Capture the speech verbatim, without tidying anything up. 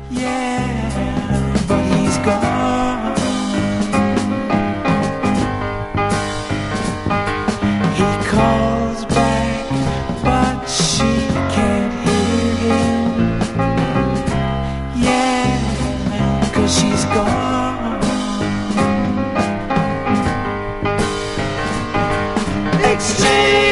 Yeah, but he's gone. He calls back, but she can't hear him. Yeah, 'cause she's gone. Exchange.